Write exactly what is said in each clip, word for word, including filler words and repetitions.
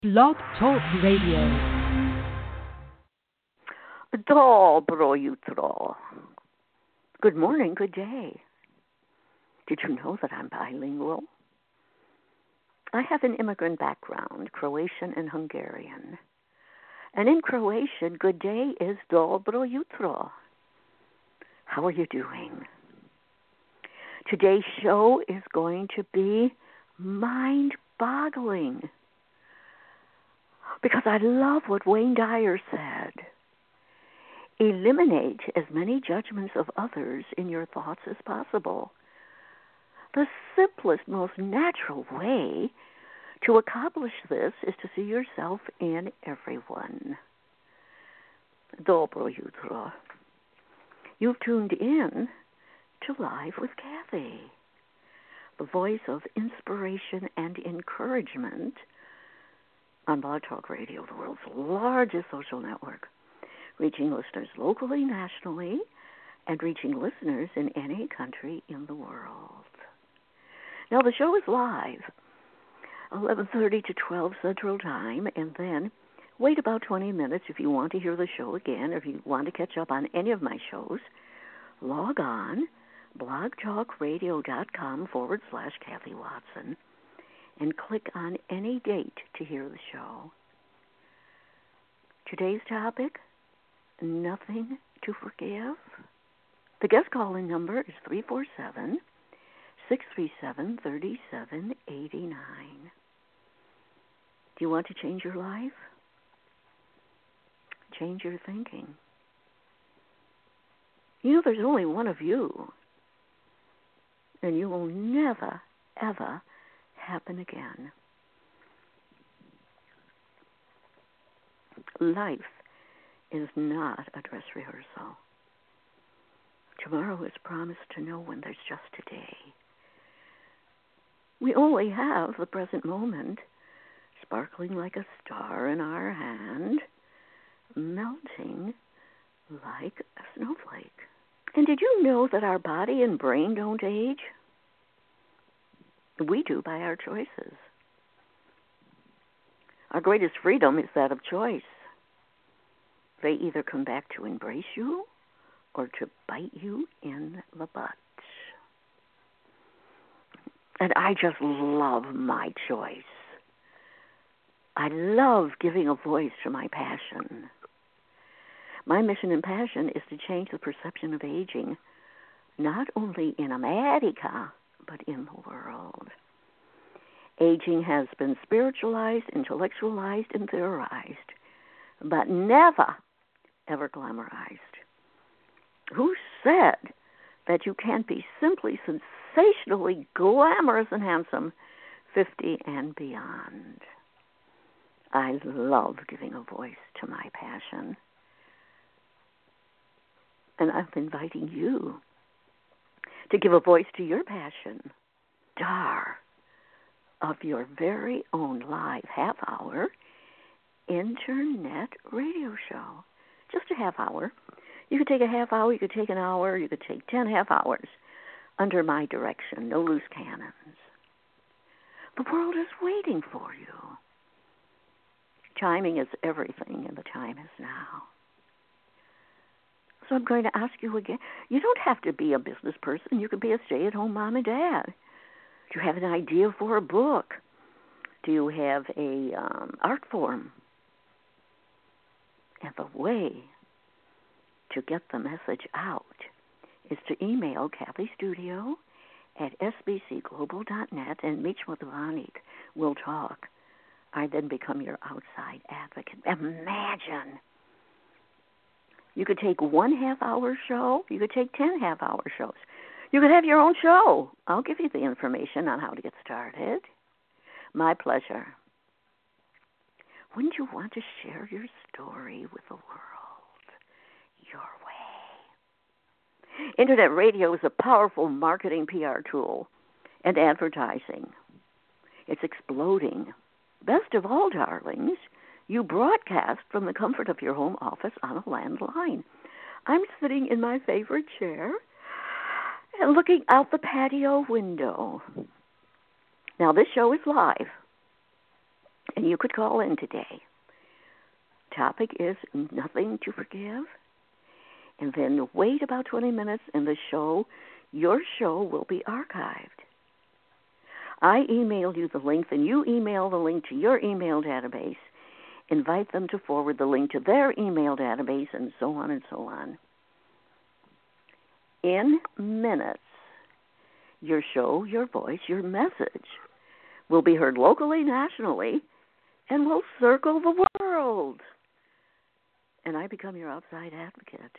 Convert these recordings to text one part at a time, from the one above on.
Blog Talk Radio. Dobro jutro. Good morning, good day. Did you know that I'm bilingual? I have an immigrant background, Croatian and Hungarian. And in Croatian, good day is dobro jutro. How are you doing? Today's show is going to be mind-boggling, because I love what Wayne Dyer said. Eliminate as many judgments of others in your thoughts as possible. The simplest, most natural way to accomplish this is to see yourself in everyone. Dobro jutro. You've tuned in to Live with Kathy, the voice of inspiration and encouragement on Blog Talk Radio, the world's largest social network, reaching listeners locally, nationally, and reaching listeners in any country in the world. Now, the show is live, eleven thirty to twelve Central Time, and then wait about twenty minutes if you want to hear the show again, or if you want to catch up on any of my shows. Log on, blogtalkradio.com forward slash Kathy Watson, and click on any date to hear the show. Today's topic, nothing to forgive. The guest calling number is three four seven, six three seven, three seven eight nine. Do you want to change your life? Change your thinking. You know, there's only one of you, and you will never, ever happen again. Life is not a dress rehearsal. Tomorrow is promised to no one. There's just today. We only have the present moment, sparkling like a star in our hand, melting like a snowflake. And did you know that our body and brain don't age? We do by our choices. Our greatest freedom is that of choice. They either come back to embrace you or to bite you in the butt. And I just love my choice. I love giving a voice to my passion. My mission and passion is to change the perception of aging, not only in America, but in the world. Aging has been spiritualized, intellectualized, and theorized, but never, ever glamorized. Who said that you can't be simply sensationally glamorous and handsome fifty and beyond? I love giving a voice to my passion. And I'm inviting you to give a voice to your passion. Star of your very own live half-hour internet radio show. Just a half hour. You could take a half hour, you could take an hour, you could take ten half hours under my direction. No loose cannons. The world is waiting for you. Timing is everything, and the time is now. So I'm going to ask you again. You don't have to be a business person. You could be a stay-at-home mom and dad. Do you have an idea for a book? Do you have a um, art form? And the way to get the message out is to email Kathy Studio at s b c global dot net, and Mitch Motovanik will talk. I then become your outside advocate. Imagine. You could take one half-hour show. You could take ten half-hour shows. You could have your own show. I'll give you the information on how to get started. My pleasure. Wouldn't you want to share your story with the world your way? Internet radio is a powerful marketing P R tool and advertising. It's exploding. Best of all, darlings, you broadcast from the comfort of your home office on a landline. I'm sitting in my favorite chair and looking out the patio window. Now, this show is live. And you could call in today. Topic is nothing to forgive. And then wait about twenty minutes and the show, your show will be archived. I email you the link, then you email the link to your email database, invite them to forward the link to their email database, and so on and so on. In minutes, your show, your voice, your message will be heard locally, nationally, and will circle the world. And I become your outside advocate.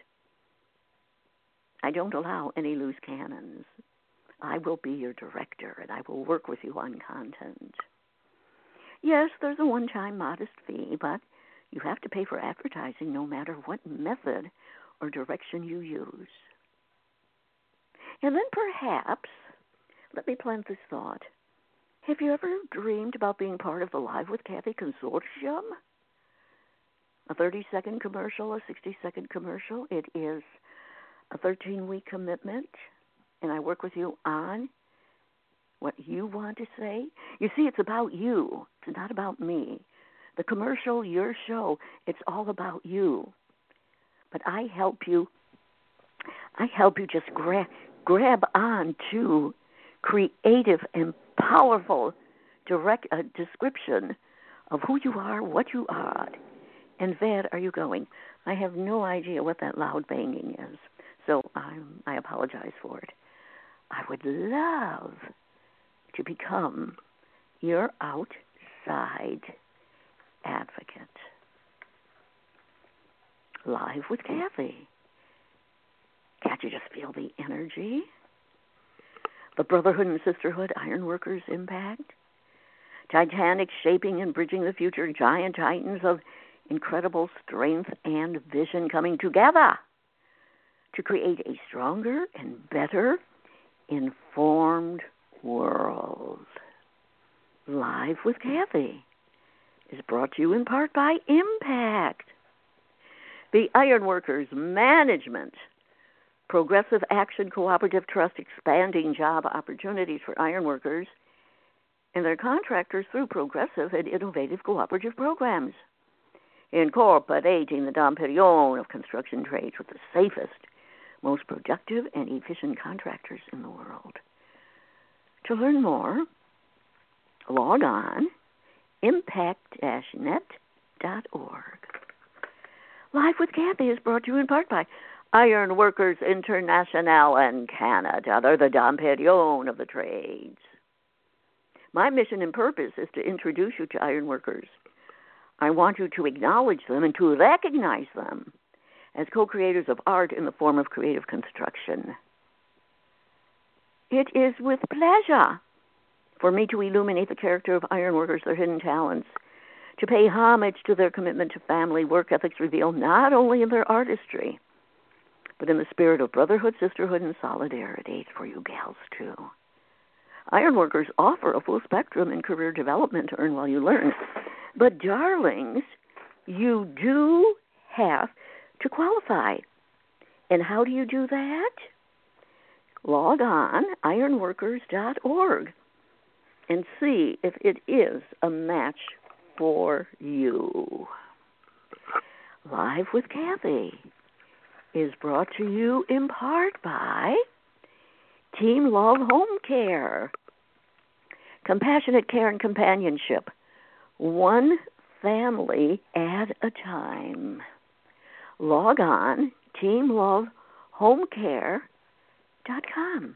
I don't allow any loose cannons. I will be your director, and I will work with you on content. Yes, there's a one-time modest fee, but you have to pay for advertising no matter what method or direction you use. And then perhaps, let me plant this thought. Have you ever dreamed about being part of the Live with Kathy Consortium? A thirty-second commercial, a sixty-second commercial. It is a thirteen-week commitment, and I work with you on what you want to say. You see, it's about you. It's not about me. The commercial, your show, it's all about you. But I help you, I help you just grab, grab on to creative and powerful direct uh, description of who you are, what you are, and where are you going. I have no idea what that loud banging is, so I'm, I apologize for it. I would love to become your outside advocate. Live with Kathy. Can't you just feel the energy? The brotherhood and sisterhood, ironworkers impact. Titanic shaping and bridging the future, giant titans of incredible strength and vision coming together to create a stronger and better informed world. Live with Kathy is brought to you in part by Impact, the Ironworkers Management Progressive Action Cooperative Trust, expanding job opportunities for ironworkers and their contractors through progressive and innovative cooperative programs, incorporating the Dom Perignon of construction trades with the safest, most productive and efficient contractors in the world. To learn more, log on impact dash net dot org. Live with Kathy is brought to you in part by Iron Workers International and Canada. They're the Dom Perignon of the trades. My mission and purpose is to introduce you to iron workers. I want you to acknowledge them and to recognize them as co-creators of art in the form of creative construction. It is with pleasure for me to illuminate the character of ironworkers, their hidden talents, to pay homage to their commitment to family work ethics revealed not only in their artistry, but in the spirit of brotherhood, sisterhood, and solidarity for you gals, too. Ironworkers offer a full spectrum in career development to earn while you learn. But, darlings, you do have to qualify. And how do you do that? Log on ironworkers dot org and see if it is a match for you. Live with Kathy is brought to you in part by Team Love Home Care. Compassionate care and companionship, one family at a time. Log on team love home care dot com.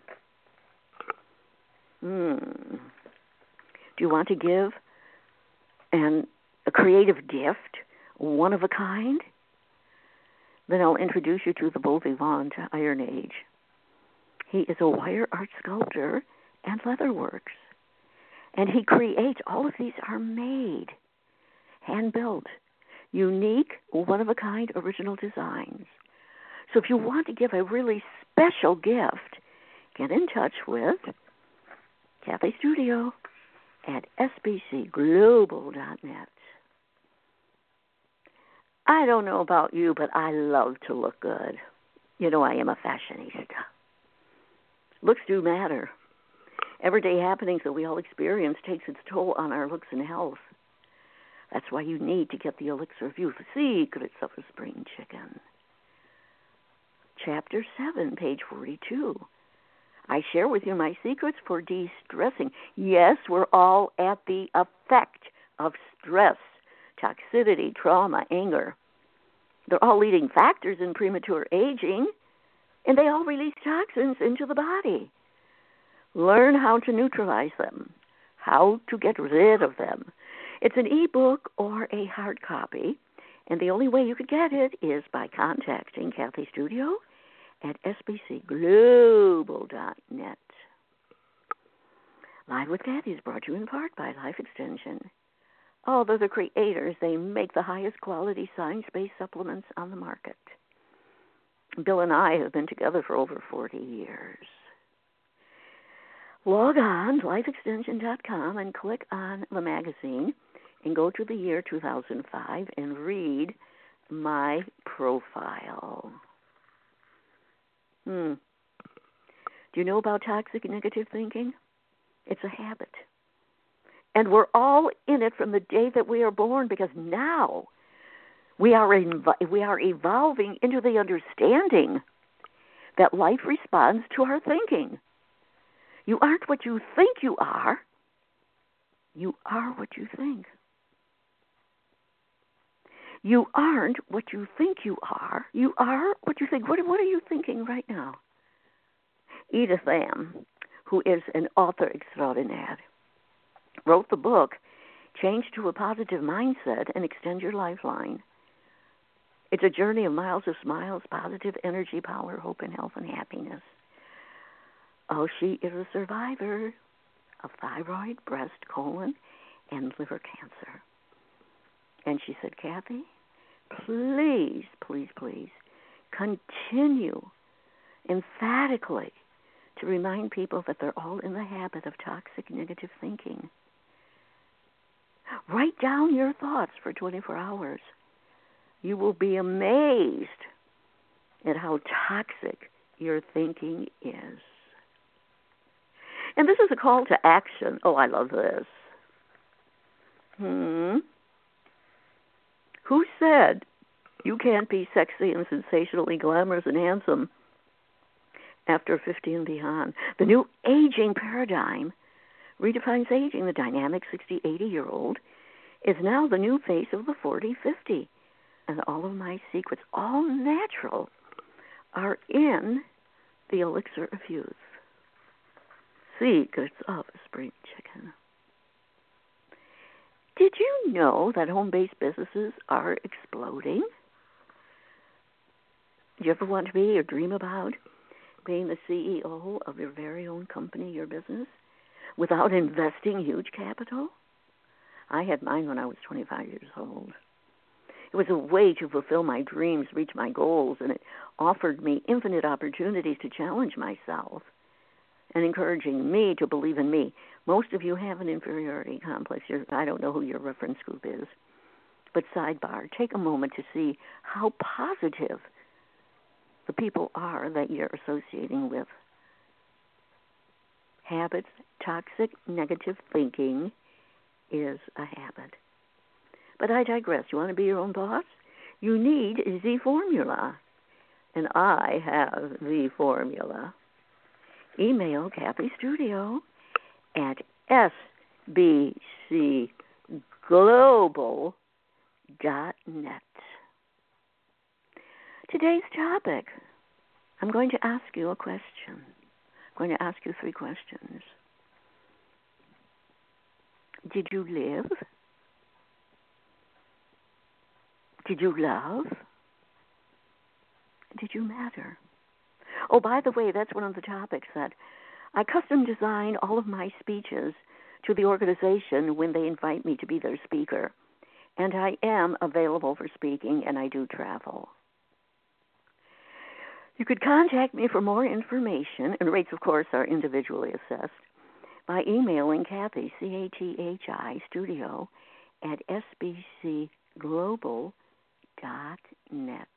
Hmm. Do you want to give an, a creative gift, one of a kind? Then I'll introduce you to the Beau Vivant Iron Age. He is a wire art sculptor and leatherworks. And he creates, all of these are made, hand-built, unique, one-of-a-kind original designs. So if you want to give a really special gift, get in touch with Kathy Studio at s b c global dot net. I don't know about you, but I love to look good. You know I am a fashionista. Looks do matter. Everyday happenings that we all experience takes its toll on our looks and health. That's why you need to get the Elixir of Youth, Secrets of a Spring Chicken. Chapter seven, page forty-two. I share with you my secrets for de-stressing. Yes, we're all at the effect of stress, toxicity, trauma, anger. They're all leading factors in premature aging, and they all release toxins into the body. Learn how to neutralize them, how to get rid of them. It's an e-book or a hard copy, and the only way you could get it is by contacting Kathy Studio at s b c global dot net. Live with Kathy is brought to you in part by Life Extension. Oh, they're the creators. They make the highest quality science-based supplements on the market. Bill and I have been together for over forty years. Log on to life extension dot com and click on the magazine and go to the year two thousand five and read my profile. Hmm. Do you know about toxic negative thinking? It's a habit. And we're all in it from the day that we are born, because now we are inv- we are evolving into the understanding that life responds to our thinking. You aren't what you think you are. You are what you think. You aren't what you think you are. You are what you think. What, what are you thinking right now? Edith Ann, who is an author extraordinaire, wrote the book, Change to a Positive Mindset and Extend Your Lifeline. It's a journey of miles of smiles, positive energy, power, hope, and health and happiness. Oh, she is a survivor of thyroid, breast, colon, and liver cancer. And she said, Kathy, please, please, please, continue emphatically to remind people that they're all in the habit of toxic negative thinking. Write down your thoughts for twenty-four hours. You will be amazed at how toxic your thinking is. And this is a call to action. Oh, I love this. Hmm. Who said you can't be sexy and sensationally glamorous and handsome after fifty and beyond? The new aging paradigm redefines aging. The dynamic sixty, eighty-year-old is now the new face of the forty, fifty. And all of my secrets, all natural, are in the Elixir of Youth. Secrets of a Spring Chicken. Did you know that home-based businesses are exploding? Do you ever want to be or dream about being the C E O of your very own company, your business, without investing huge capital? I had mine when I was twenty-five years old. It was a way to fulfill my dreams, reach my goals, and it offered me infinite opportunities to challenge myself and encouraging me to believe in me. Most of you have an inferiority complex. You're, I don't know who your reference group is. But sidebar, take a moment to see how positive the people are that you're associating with. Habits, toxic, negative thinking is a habit. But I digress. You want to be your own boss? You need the formula. And I have the formula. Email Kathy Studio at s b c global dot net. Today's topic, I'm going to ask you a question. I'm going to ask you three questions. Did you live? Did you love? Did you matter? Oh, by the way, that's one of the topics that I custom design all of my speeches to the organization when they invite me to be their speaker. And I am available for speaking, and I do travel. You could contact me for more information, and rates, of course, are individually assessed, by emailing Kathy, C A T H I, studio, at s b c global dot net.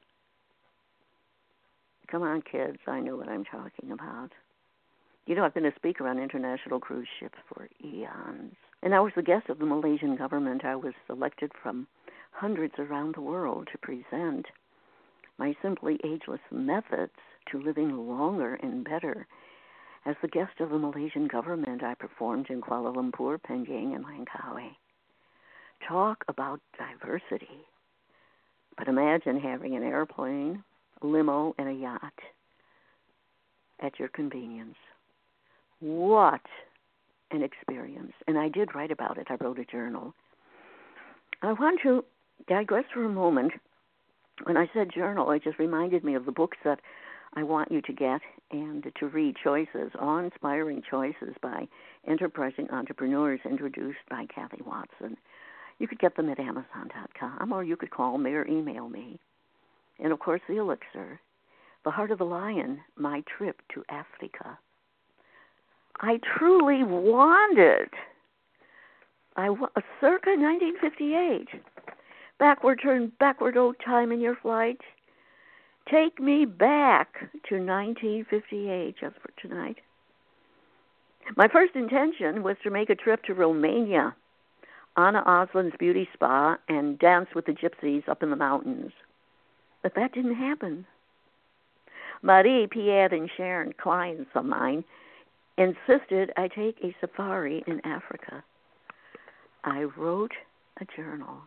Come on, kids, I know what I'm talking about. You know, I've been a speaker on international cruise ships for eons. And I was the guest of the Malaysian government. I was selected from hundreds around the world to present my Simply Ageless methods to living longer and better. As the guest of the Malaysian government, I performed in Kuala Lumpur, Penang, and Langkawi. Talk about diversity. But imagine having an airplane, a limo, and a yacht at your convenience. What an experience. And I did write about it. I wrote a journal. I want to digress for a moment. When I said journal, it just reminded me of the books that I want you to get and to read. Choices, Awe-Inspiring Choices by Enterprising Entrepreneurs, introduced by Kathy Watson. You could get them at amazon dot com, or you could call me or email me. And, of course, The Elixir, The Heart of the Lion, My Trip to Africa. I truly wanted, I, circa nineteen fifty-eight, backward turn, backward old time in your flight. Take me back to nineteen fifty-eight just for tonight. My first intention was to make a trip to Romania, Anna Osland's beauty spa, and dance with the gypsies up in the mountains. But that didn't happen. Marie, Pierre, and Sharon, clients of mine, insisted I take a safari in Africa. I wrote a journal.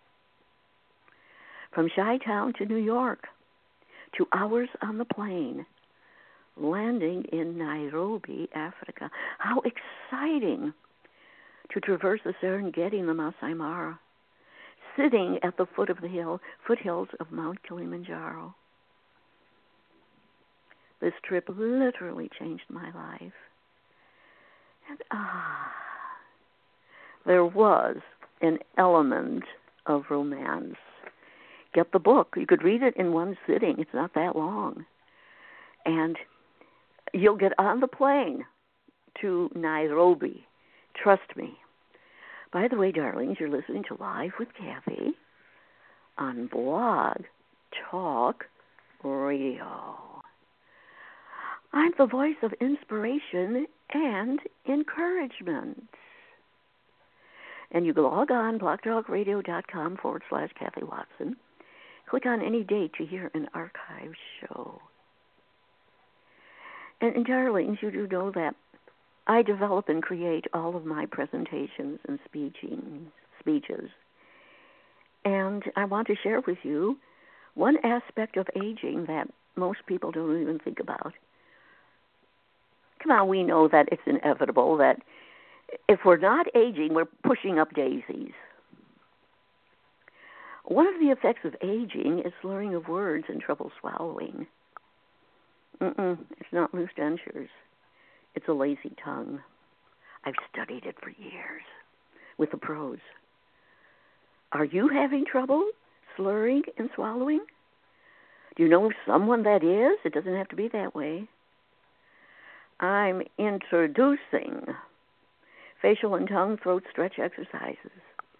From Chi-Town to New York, two hours on the plane, landing in Nairobi, Africa. How exciting to traverse the Serengeti and the Masai Mara, sitting at the foot of the hill, foothills of Mount Kilimanjaro. This trip literally changed my life. And ah, there was an element of romance. Get the book. You could read it in one sitting. It's not that long. And you'll get on the plane to Nairobi. Trust me. By the way, darlings, you're listening to Live with Kathy on Blog Talk Radio. I'm the voice of inspiration and encouragement. And you can log on, blogtalkradio.com forward slash Kathy Watson. Click on any date to hear an archive show. And, and darlings, you do know that I develop and create all of my presentations and speeching, speeches. And I want to share with you one aspect of aging that most people don't even think about. Come on, we know that it's inevitable that if we're not aging, we're pushing up daisies. One of the effects of aging is slurring of words and trouble swallowing. Mm-mm, it's not loose dentures. It's a lazy tongue. I've studied it for years with the pros. Are you having trouble slurring and swallowing? Do you know someone that is? It doesn't have to be that way. I'm introducing facial and tongue throat stretch exercises.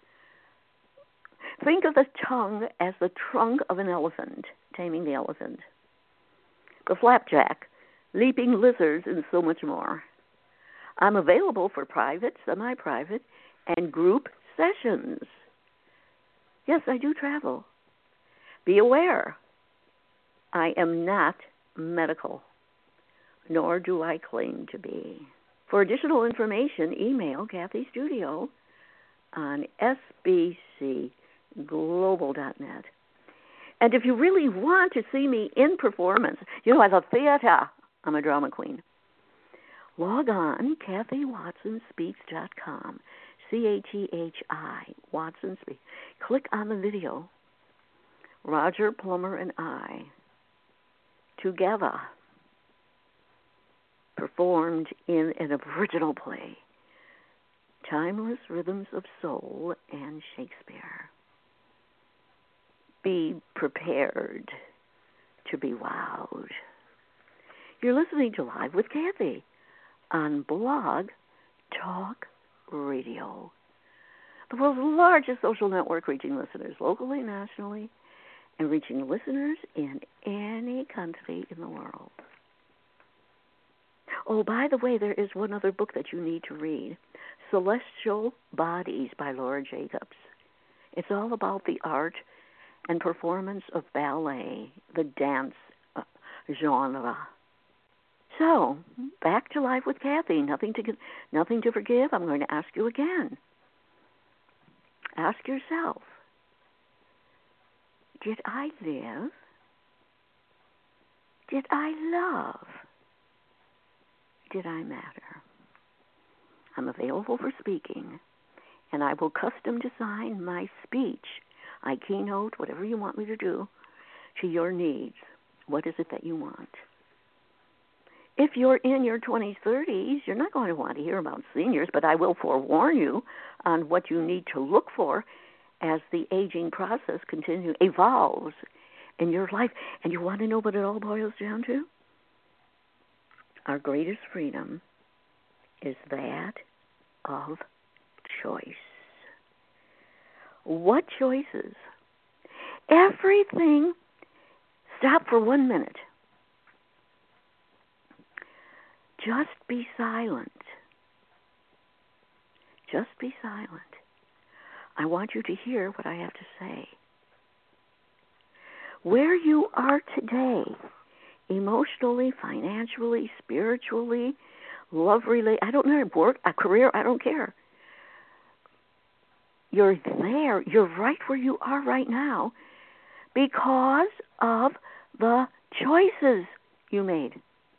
Think of the tongue as the trunk of an elephant, taming the elephant. The flapjack, leaping lizards, and so much more. I'm available for private, semi-private, and group sessions. Yes, I do travel. Be aware, I am not medical, nor do I claim to be. For additional information, email Kathy Studio on s b c global dot net. And if you really want to see me in performance, you know, as a theater, I'm a drama queen. Log on, Kathy Watson Speaks dot com, C A T H I, Watson Speaks. Click on the video. Roger Plummer and I, together, performed in an original play, Timeless Rhythms of Soul and Shakespeare. Be prepared to be wowed. You're listening to Live with Kathy on Blog Talk Radio, the world's largest social network, reaching listeners locally, nationally, and reaching listeners in any country in the world. Oh, by the way, there is one other book that you need to read, Celestial Bodies by Laura Jacobs. It's all about the art and performance of ballet, the dance uh, genre. So, back to Life with Kathy. Nothing to nothing to forgive. I'm going to ask you again. Ask yourself, did I live? Did I love? Did I matter? I'm available for speaking, and I will custom design my speech. I keynote, whatever you want me to do, to your needs. What is it that you want? If you're in your twenties, thirties, you're not going to want to hear about seniors, but I will forewarn you on what you need to look for as the aging process continues, evolves in your life. And you want to know what it all boils down to? Our greatest freedom is that of choice. What choices? Everything. Stop for one minute. Just be silent. Just be silent. I want you to hear what I have to say. Where you are today, emotionally, financially, spiritually, love relate, I don't know, work, a career, I don't care. You're there. You're right where you are right now because of the choices you made.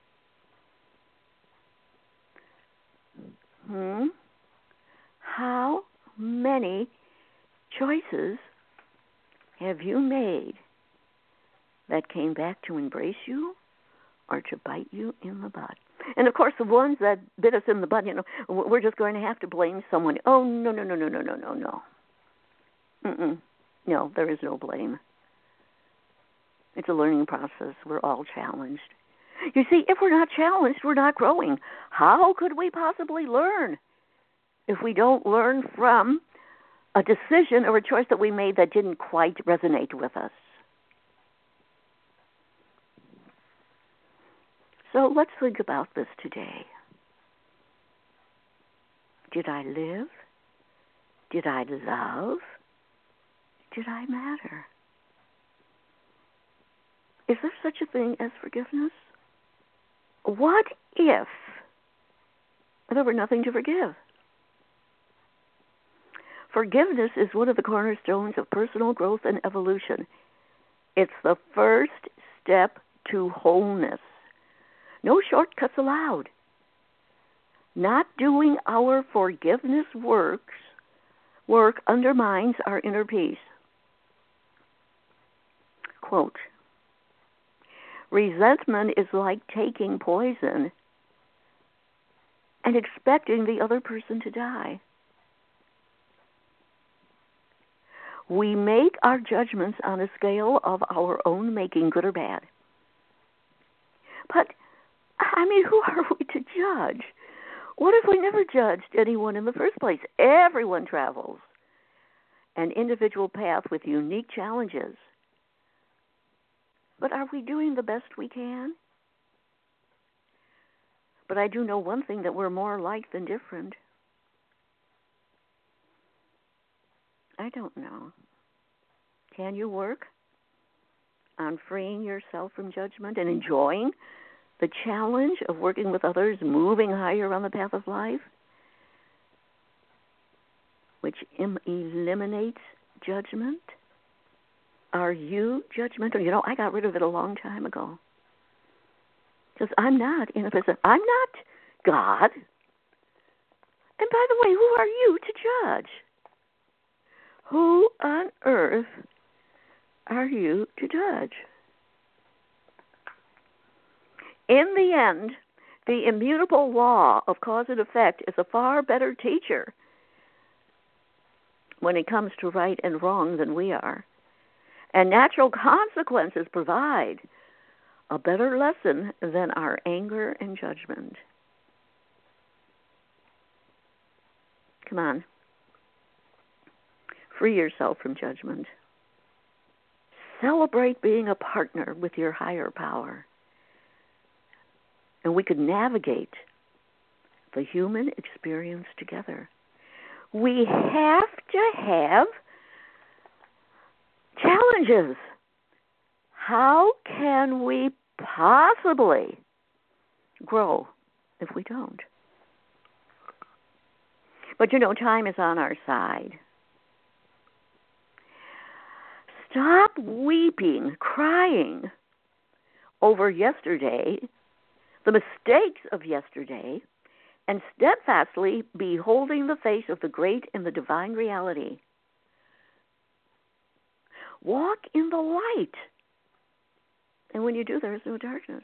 Hmm? How many choices have you made that came back to embrace you or to bite you in the butt? And, of course, the ones that bit us in the butt, you know, we're just going to have to blame someone. Oh, no, no, no, no, no, no, no, no. Mm-mm. No, there is no blame. It's a learning process. We're all challenged. You see, if we're not challenged, we're not growing. How could we possibly learn if we don't learn from a decision or a choice that we made that didn't quite resonate with us? So let's think about this today. Did I live? Did I love? Did I matter? Is there such a thing as forgiveness? What if there were nothing to forgive? Forgiveness is one of the cornerstones of personal growth and evolution. It's the first step to wholeness. No shortcuts allowed. Not doing our forgiveness works, work undermines our inner peace. Quote, resentment is like taking poison and expecting the other person to die. We make our judgments on a scale of our own making, good or bad. But, I mean, who are we to judge? What if we never judged anyone in the first place? Everyone travels an individual path with unique challenges. But are we doing the best we can? But I do know one thing, that we're more alike than different. I don't know. Can you work on freeing yourself from judgment and enjoying the challenge of working with others, moving higher on the path of life, which em- eliminates judgment? Are you judgmental? You know, I got rid of it a long time ago. Because I'm not in a position. I'm not God. And by the way, who are you to judge? Who on earth are you to judge? In the end, the immutable law of cause and effect is a far better teacher when it comes to right and wrong than we are. And natural consequences provide a better lesson than our anger and judgment. Come on. Free yourself from judgment. Celebrate being a partner with your higher power. And we could navigate the human experience together. we have to have challenges. How can we possibly grow if we don't? But you know, time is on our side. Stop weeping, crying over yesterday, the mistakes of yesterday, and steadfastly beholding the face of the great and the divine reality. Walk in the light. And when you do, there is no darkness.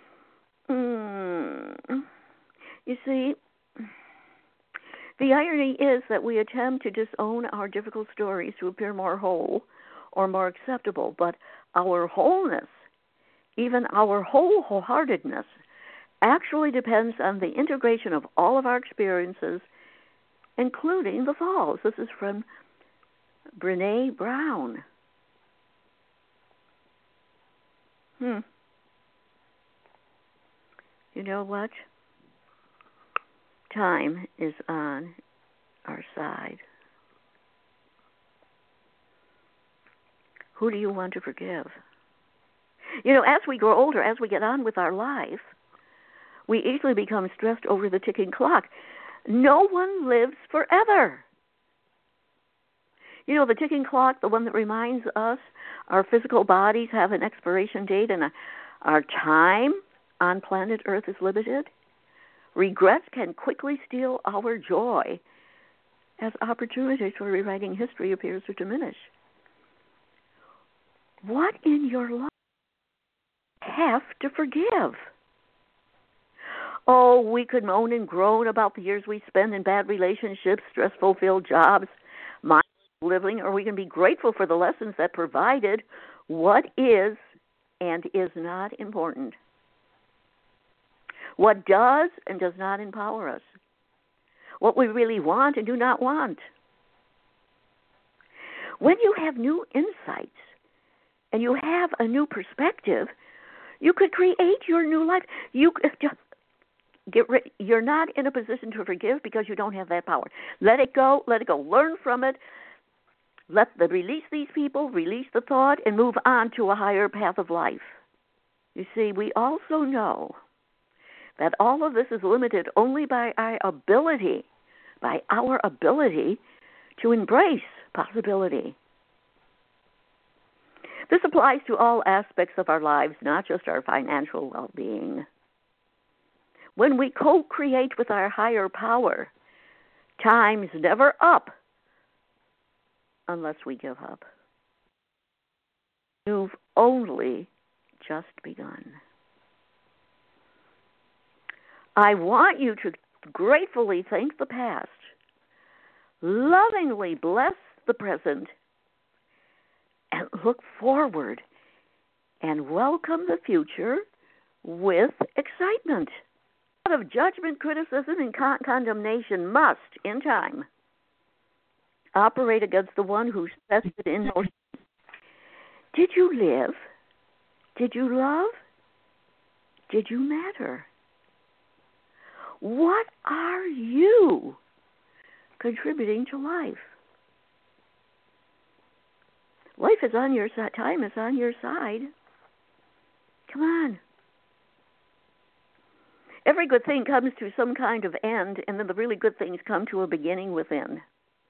Mm. You see, the irony is that we attempt to disown our difficult stories to appear more whole or more acceptable, but our wholeness, even our wholeheartedness, actually depends on the integration of all of our experiences, including the falls. This is from Brené Brown. Hmm. You know what? Time is on our side. Who do you want to forgive? You know, as we grow older, as we get on with our life, we easily become stressed over the ticking clock. No one lives forever. You know, the ticking clock, the one that reminds us our physical bodies have an expiration date and our time on planet Earth is limited. Regrets can quickly steal our joy as opportunities for rewriting history appears to diminish. What in your life have to forgive? Oh, we could moan and groan about the years we spend in bad relationships, stress-fulfilled jobs, mindless living, or we can be grateful for the lessons that provided what is and is not important. What does and does not empower us. What we really want and do not want. When you have new insights and you have a new perspective, you could create your new life. You just get rid, you're not in a position to forgive because you don't have that power. Let it go. Let it go. Learn from it. Let the release these people, release the thought, and move on to a higher path of life. You see, we also know that all of this is limited only by our ability, by our ability to embrace possibility. This applies to all aspects of our lives, not just our financial well-being. When we co-create with our higher power, time's never up unless we give up. You've only just begun. I want you to gratefully thank the past, lovingly bless the present, and look forward and welcome the future with excitement. A lot of judgment, criticism, and con- condemnation must, in time, operate against the one who's vested in motion. Did you live? Did you love? Did you matter? What are you contributing to life? Life is on your side. Time is on your side. Come on. Every good thing comes to some kind of end, and then the really good things come to a beginning within.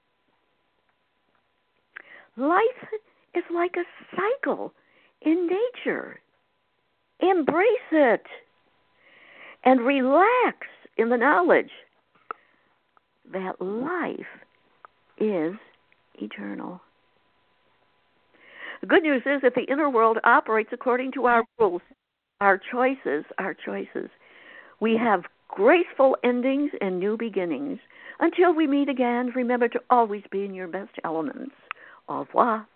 Life is like a cycle in nature. Embrace it and relax in the knowledge that life is eternal. The good news is that the inner world operates according to our rules, our choices, our choices. We have graceful endings and new beginnings. Until we meet again, remember to always be in your best elements. Au revoir.